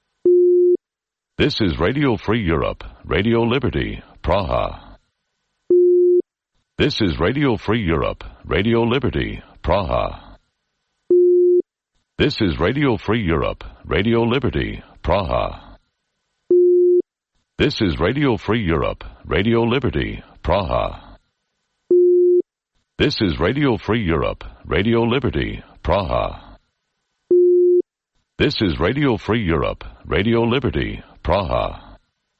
This is Radio Free Europe, Radio Liberty, Praha. This is Radio Free Europe, Radio Liberty, Praha. This is Radio Free Europe, Radio Liberty, Praha. This is Radio Free Europe, Radio Liberty, Praha. This is Radio Free Europe, Radio Liberty, Praha. This is Radio Free Europe, Radio Liberty, Praha.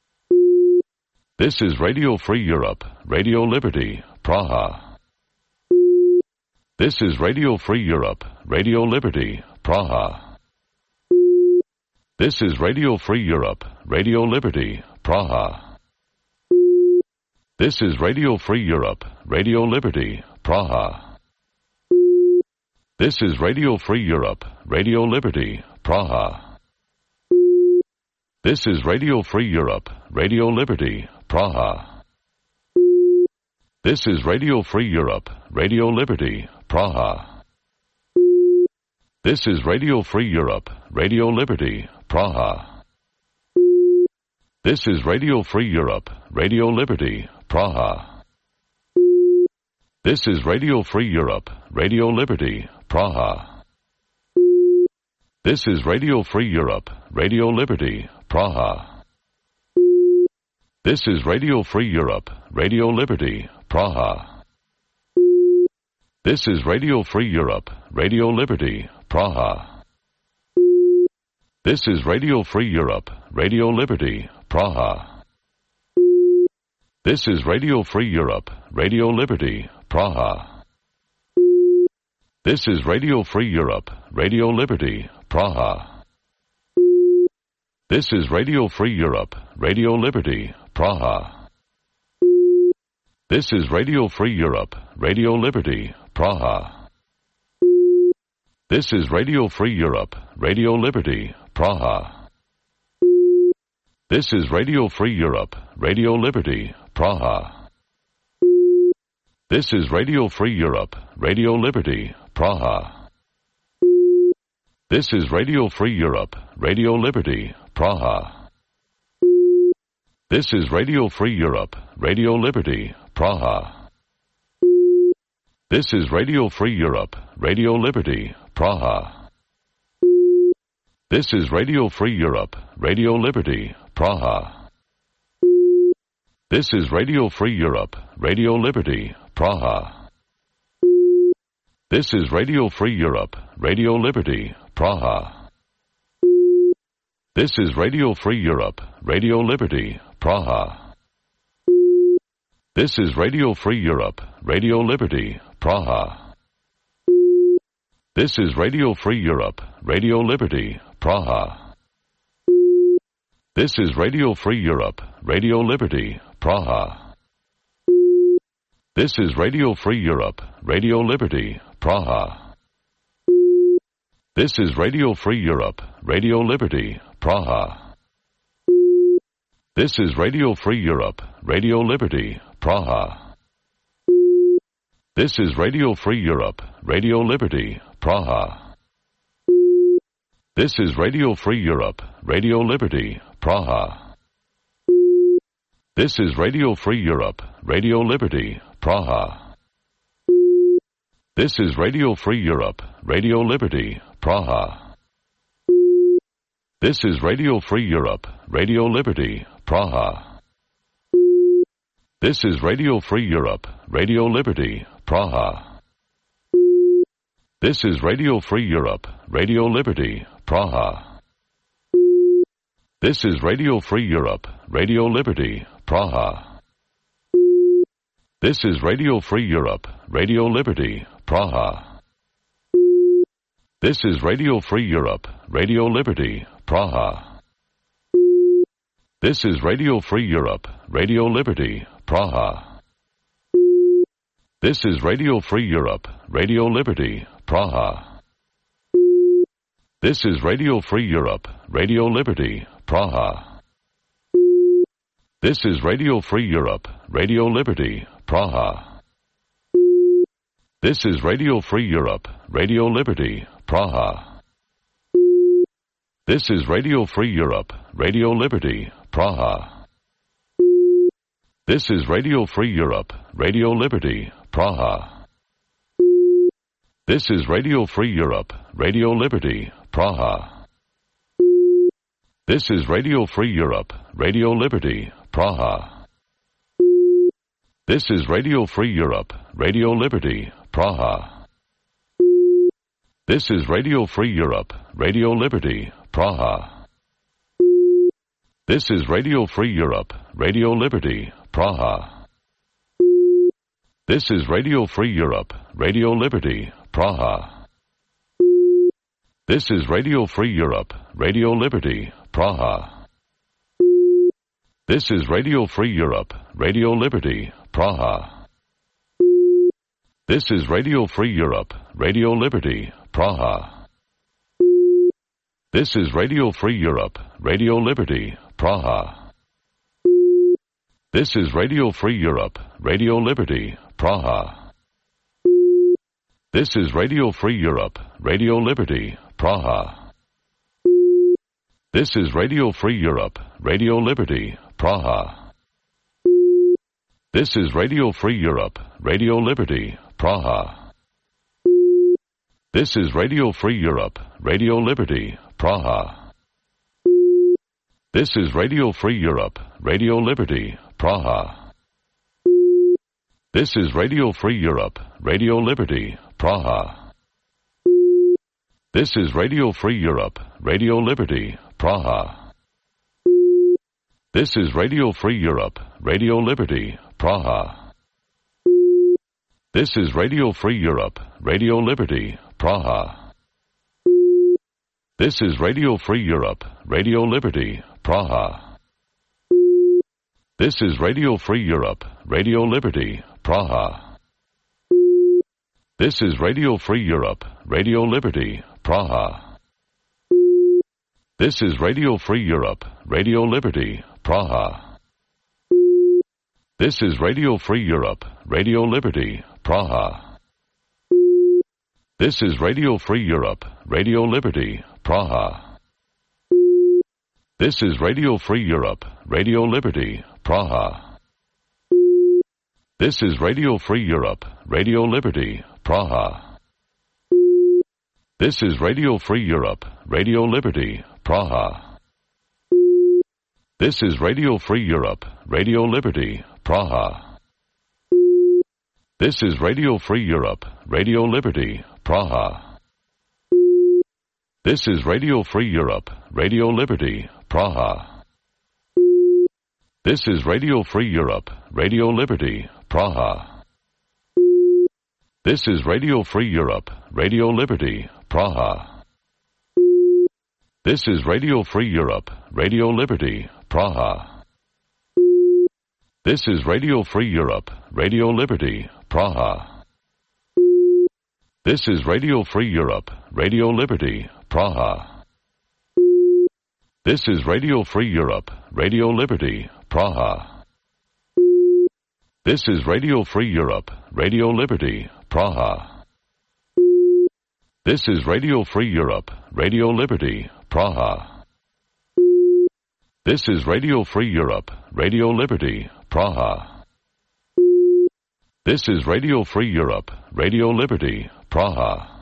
This is Radio Free Europe, Radio Liberty, Praha. This is Radio Free Europe, Radio Liberty, Praha. This is Radio Free Europe, Radio Liberty, Praha. This is Radio Free Europe, Radio Liberty, Praha. This is Radio Free Europe, Radio Liberty, Praha. This is Radio Free Europe, Radio Liberty, Praha. This is Radio Free Europe, Radio Liberty, Praha. This is Radio Free Europe, Radio Liberty, Praha. This is Radio Free Europe, Radio Liberty, Praha. This is Radio Free Europe, Radio Liberty, Praha. This is Radio Free Europe, Radio Liberty, Praha. This is Radio Free Europe, Radio Liberty, Praha. This is Radio Free Europe, Radio Liberty, Praha. This is Radio Free Europe, Radio Liberty, Praha. This is Radio Free Europe, Radio Liberty, Praha. This is Radio Free Europe, Radio Liberty, Praha. This is Radio Free Europe, Radio Liberty, Praha. This is Radio Free Europe, Radio Liberty, Praha. This is Radio Free Europe, Radio Liberty, Praha. This is Radio Free Europe, Radio Liberty, Praha. This is Radio Free Europe, Radio Liberty, Praha. This is Radio Free Europe, Radio Liberty, Praha. This is Radio Free Europe, Radio Liberty, Praha. This is Radio Free Europe, Radio Liberty, Praha. This is Radio Free Europe, Radio Liberty, Praha. This is Radio Free Europe, Radio Liberty, Praha. This is Radio Free Europe, Radio Liberty, Praha. This is Radio Free Europe, Radio Liberty, Praha. This is Radio Free Europe, Radio Liberty, Praha. This is Radio Free Europe, Radio Liberty, Praha. This is Radio Free Europe, Radio Liberty, Praha. This is Radio Free Europe, Radio Liberty, Praha. This is Radio Free Europe, Radio Liberty, Praha. This is Radio Free Europe, Radio Liberty, Praha. This is Radio Free Europe, Radio Liberty, Praha. This is Radio Free Europe, Radio Liberty, Praha. This is Radio Free Europe, Radio Liberty, Praha. This is Radio Free Europe, Radio Liberty, Praha. This is Radio Free Europe, Radio Liberty, Praha. This is Radio Free Europe, Radio Liberty, Praha. This is Radio Free Europe, Radio Liberty, Praha. This is Radio Free Europe, Radio Liberty, Praha. This is Radio Free Europe, Radio Liberty, Praha. This is Radio Free Europe, Radio Liberty, Praha. This is Radio Free Europe, Radio Liberty, Praha. This is Radio Free Europe, Radio Liberty, Praha. This is Radio Free Europe, Radio Liberty, Praha. This is Radio Free Europe, Radio Liberty, Praha. This is Radio Free Europe, Radio Liberty, Praha. This is Radio Free Europe, Radio Liberty, Praha. This is Radio Free Europe, Radio Liberty, Praha. This is Radio Free Europe, Radio Liberty, Praha. This is Radio Free Europe, Radio Liberty, Praha. This is Radio Free Europe, Radio Liberty, Praha. This is Radio Free Europe, Radio Liberty, Praha. This is Radio Free Europe, Radio Liberty, Praha. This is Radio Free Europe, Radio Liberty, Praha. This is Radio Free Europe, Radio Liberty, Praha. This is Radio Free Europe, Radio Liberty, Praha. This is Radio Free Europe, Radio Liberty, Praha. This is Radio Free Europe, Radio Liberty, Praha. This is Radio Free Europe, Radio Liberty, Praha. This is Radio Free Europe, Radio Liberty, Praha. This is Radio Free Europe, Radio Liberty, Praha. This is Radio Free Europe, Radio Liberty, Praha. This is Radio Free Europe, Radio Liberty, Praha. This is Radio Free Europe, Radio Liberty, Praha. This is Radio Free Europe, Radio Liberty, Praha. This is Radio Free Europe, Radio Liberty, Praha. This is Radio Free Europe, Radio Liberty, Praha. This is Radio Free Europe, Radio Liberty, Praha. This is Radio Free Europe, Radio Liberty, Praha. This is Radio Free Europe, Radio Liberty, Praha. This is Radio Free Europe, Radio Liberty, Praha. This is Radio Free Europe, Radio Liberty, Praha. This is Radio Free Europe, Radio Liberty, Praha. This is Radio Free Europe, Radio Liberty, Praha. This is Radio Free Europe, Radio Liberty, Praha. This is Radio Free Europe, Radio Liberty, Praha. This is Radio Free Europe, Radio Liberty, Praha. This is Radio Free Europe, Radio Liberty, Praha. This is Radio Free Europe, Radio Liberty, Praha. This is Radio Free Europe, Radio Liberty, Praha. This is Radio Free Europe, Radio Liberty, Praha. This is Radio Free Europe, Radio Liberty, Praha. This is Radio Free Europe, Radio Liberty, Praha. This is Radio Free Europe, Radio Liberty, Praha. This is Radio Free Europe, Radio Liberty, Praha. This is Radio Free Europe, Radio Liberty, Praha. This is Radio Free Europe, Radio Liberty, Praha. This is Radio Free Europe, Radio Liberty, Praha. This is Radio Free Europe, Radio Liberty, Praha. This is Radio Free Europe, Radio Liberty, Praha.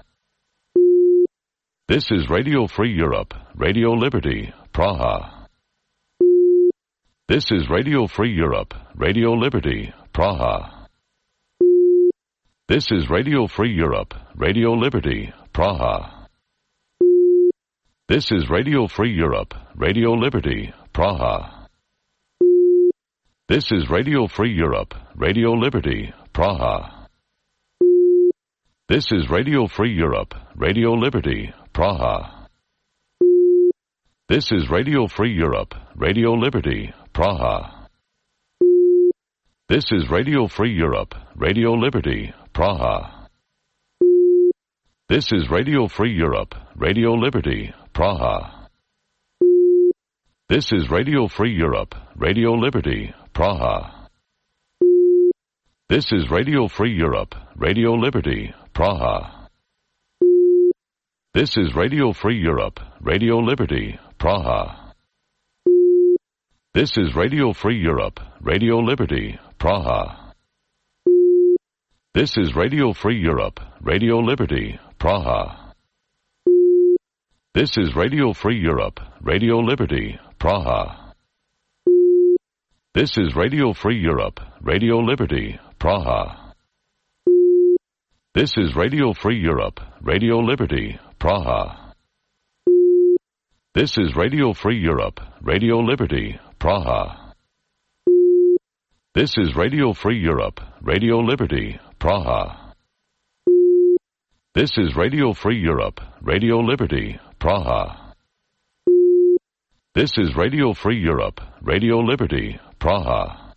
This is Radio Free Europe, Radio Liberty, Praha. This is Radio Free Europe, Radio Liberty, Praha. This is Radio Free Europe, Radio Liberty, Praha. This is Radio Free Europe, Radio Liberty, Praha. This is Radio Free Europe, Radio Liberty, Praha. This is Radio Free Europe, Radio Liberty, Praha. This is Radio Free Europe, Radio Liberty, Praha. This is Radio Free Europe, Radio Liberty, Praha. This is Radio Free Europe, Radio Liberty, Praha. This is Radio Free Europe, Radio Liberty, Praha. This is Radio Free Europe, Radio Liberty, Praha. This is Radio Free Europe, Radio Liberty, Praha. This is Radio Free Europe, Radio Liberty, Praha. This is Radio Free Europe, Radio Liberty, Praha. This is Radio Free Europe, Radio Liberty, Praha. This is Radio Free Europe, Radio Liberty, Praha. This is Radio Free Europe, Radio Liberty, Praha. This is Radio Free Europe, Radio Liberty, Praha. This is Radio Free Europe, Radio Liberty, Praha. This is Radio Free Europe, Radio Liberty, Praha. This is Radio Free Europe, Radio Liberty, Praha.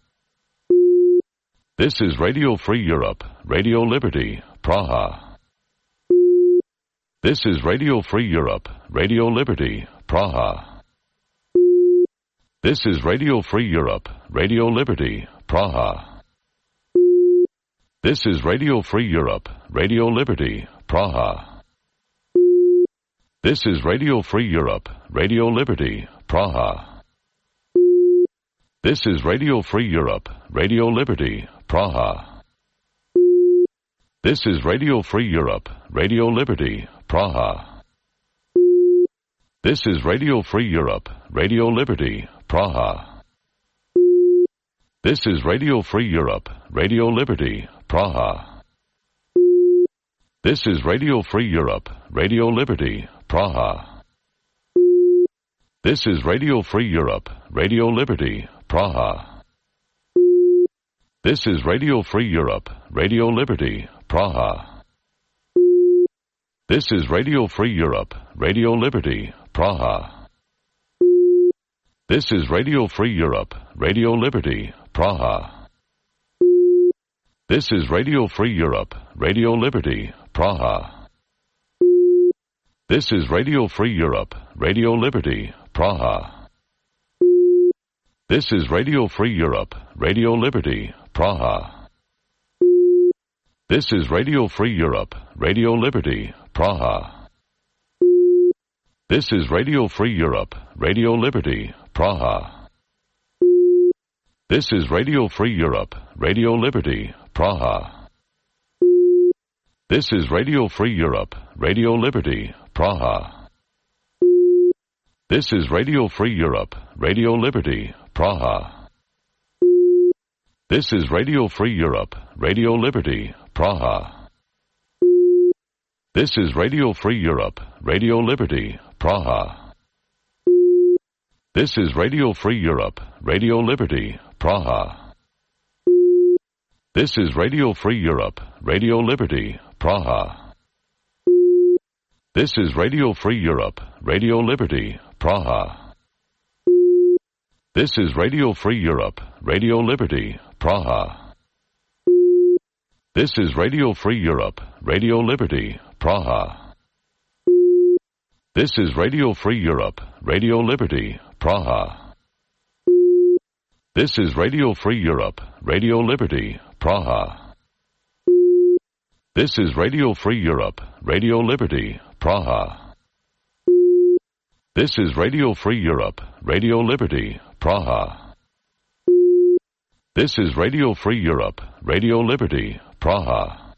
This is Radio Free Europe, Radio Liberty, Praha. This is Radio Free Europe, Radio Liberty, Praha. This is Radio Free Europe, Radio Liberty, Praha. This is Radio Free Europe, Radio Liberty, Praha. This is Radio Free Europe, Radio Liberty, Praha. This is Radio Free Europe, Radio Liberty, Praha. This is Radio Free Europe, Radio Liberty, Praha. This is Radio Free Europe, Radio Liberty, Praha. This is Radio Free Europe, Radio Liberty, Praha. This is Radio Free Europe, Radio Liberty, Praha. This is Radio Free Europe, Radio Liberty, Praha. This is Radio Free Europe, Radio Liberty, Praha. This is Radio Free Europe, Radio Liberty, Praha. This is Radio Free Europe, Radio Liberty, Praha. This is Radio Free Europe, Radio Liberty, Praha. This is Radio Free Europe, Radio Liberty, Praha. This is Radio Free Europe, Radio Liberty, Praha. This is Radio Free Europe, Radio Liberty, Praha. This is Radio Free Europe, Radio Liberty, Praha. This is Radio Free Europe, Radio Liberty, Praha. This is Radio Free Europe, Radio Liberty, Praha. This is Radio Free Europe, Radio Liberty, Praha. This is Radio Free Europe, Radio Liberty, Praha. This is Radio Free Europe, Radio Liberty, Praha. This is Radio Free Europe, Radio Liberty, Praha. This is Radio Free Europe, Radio Liberty, Praha. This is Radio Free Europe, Radio Liberty, Praha. This is Radio Free Europe, Radio Liberty, Praha. This is Radio Free Europe, Radio Liberty, Praha. This is Radio Free Europe, Radio Liberty, Praha. This is Radio Free Europe, Radio Liberty, Praha. This is Radio Free Europe, Radio Liberty, Praha. This is Radio Free Europe, Radio Liberty, Praha. This is Radio Free Europe, Radio Liberty, Praha.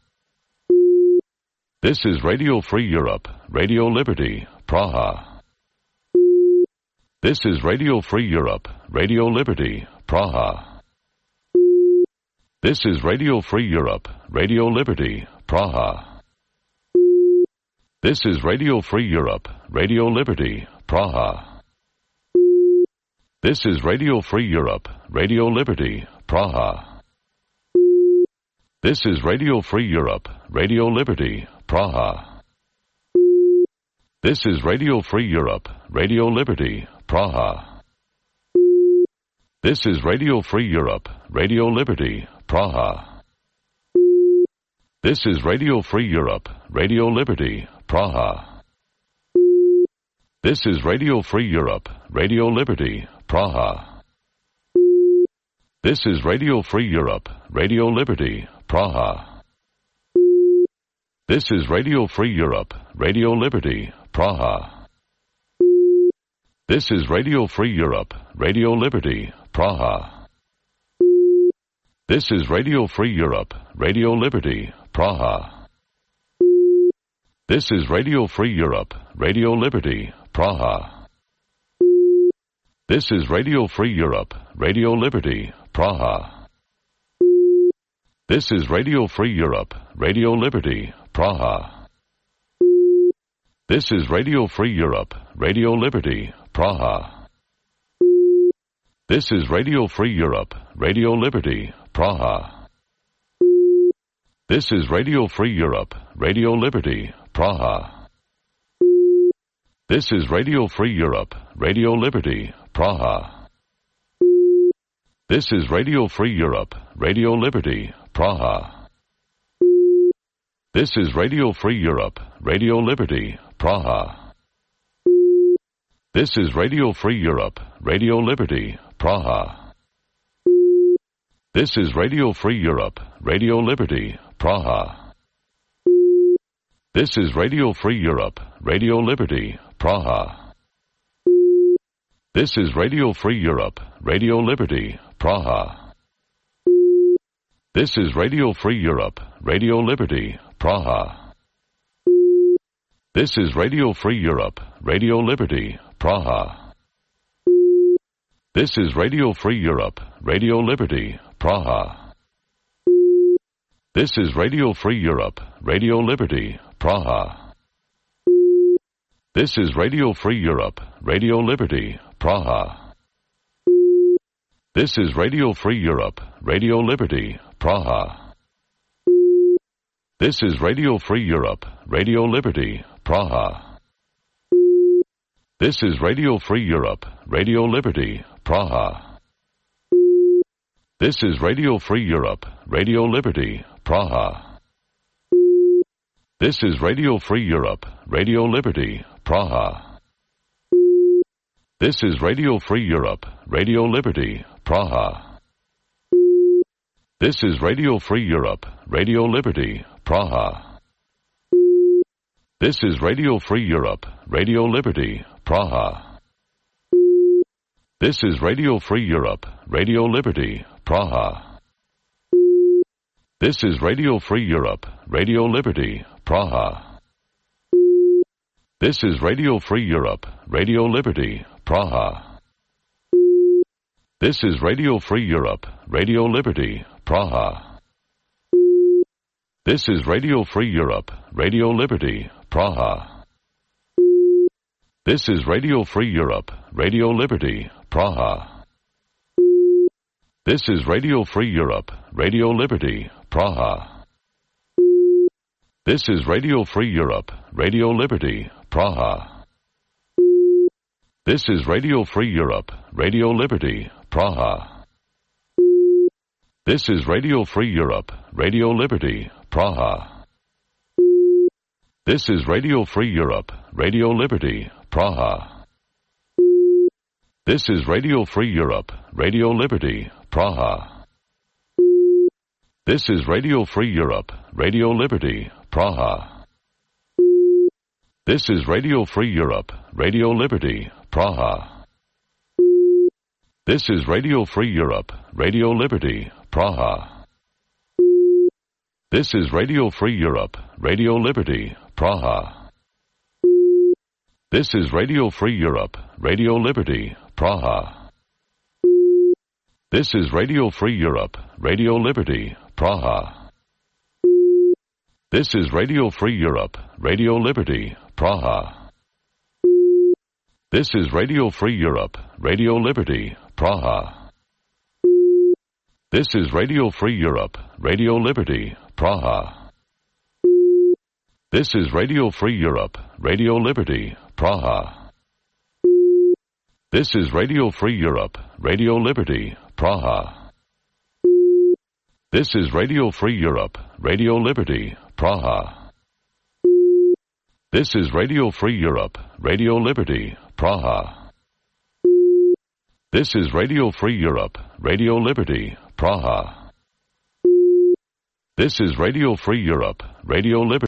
This is Radio Free Europe, Radio Liberty, Praha. This is Radio Free Europe, Radio Liberty, Praha. This is Radio Free Europe, Radio Liberty, Praha. This is Radio Free Europe, Radio Liberty, Praha. This is Radio Free Europe, Radio Liberty, Praha. This is Radio Free Europe, Radio Liberty, Praha. This is Radio Free Europe, Radio Liberty, Praha. This is Radio Free Europe, Radio Liberty, Praha. This is Radio Free Europe, Radio Liberty, Praha. This is Radio Free Europe, Radio Liberty, Praha. This is Radio Free Europe, Radio Liberty, Praha. This is Radio Free Europe, Radio Liberty, Praha. This is Radio Free Europe, Radio Liberty, Praha. This is Radio Free Europe, Radio Liberty, Praha. This is Radio Free Europe, Radio Liberty, Praha. This is Radio Free Europe, Radio Liberty, Praha. This is Radio Free Europe, Radio Liberty, Praha. This is Radio Free Europe, Radio Liberty, Praha. This is Radio Free Europe, Radio Liberty, Praha. This is Radio Free Europe, Radio Liberty, Praha. This is Radio Free Europe, Radio Liberty, Praha. This is Radio Free Europe, Radio Liberty, Praha. This is Radio Free Europe, Radio Liberty, Praha. This is Radio Free Europe, Radio Liberty, Praha. This is Radio Free Europe, Radio Liberty, Praha. This is Radio Free Europe, Radio Liberty, Praha. This is Radio Free Europe, Radio Liberty, Praha. This is Radio Free Europe, Radio Liberty, Praha. This is Radio Free Europe, Radio Liberty, Praha. This is Radio Free Europe, Radio Liberty, Praha. This is Radio Free Europe, Radio Liberty, Praha. This is Radio Free Europe, Radio Liberty, Praha. This is Radio Free Europe, Radio Liberty, Praha. This is Radio Free Europe, Radio Liberty, Praha. This is Radio Free Europe, Radio Liberty, Praha. This is Radio Free Europe, Radio Liberty, Praha. This is Radio Free Europe, Radio Liberty, Praha. This is Radio Free Europe, Radio Liberty, Praha. This is Radio Free Europe, Radio Liberty, Praha. This is Radio Free Europe, Radio Liberty, Praha. This is Radio Free Europe, Radio Liberty, Praha. This is Radio Free Europe, Radio Liberty, Praha. This is Radio Free Europe, Radio Liberty, Praha. This is Radio Free Europe, Radio Liberty, Praha. This is Radio Free Europe, Radio Liberty, Praha. This is Radio Free Europe, Radio Liberty, Praha. This is Radio Free Europe, Radio Liberty, Praha. This is Radio Free Europe, Radio Liberty, Praha. This is Radio Free Europe, Radio Liberty, Praha. This is Radio Free Europe, Radio Liberty, Praha. This is Radio Free Europe, Radio Liberty, Praha. This is Radio Free Europe, Radio Liberty, Praha. This is Radio Free Europe, Radio Liberty, Praha. This is Radio Free Europe, Radio Liberty, Praha. This is Radio Free Europe, Radio Liberty, Praha. This is Radio Free Europe, Radio Liberty, Praha. This is Radio Free Europe, Radio Liberty, Praha. This is Radio Free Europe, Radio Liberty, Praha. This is Radio Free Europe, Radio Liberty, Praha. This is Radio Free Europe, Radio Liberty, Praha. This is Radio Free Europe, Radio Liberty, Praha. This is Radio Free Europe, Radio Liberty, Praha. This is Radio Free Europe, Radio Liberty, Praha. This is Radio Free Europe, Radio Liberty, Praha. This is Radio Free Europe, Radio Liberty, Praha. This is Radio Free Europe, Radio Liberty, Praha. This is Radio Free Europe, Radio Liberty.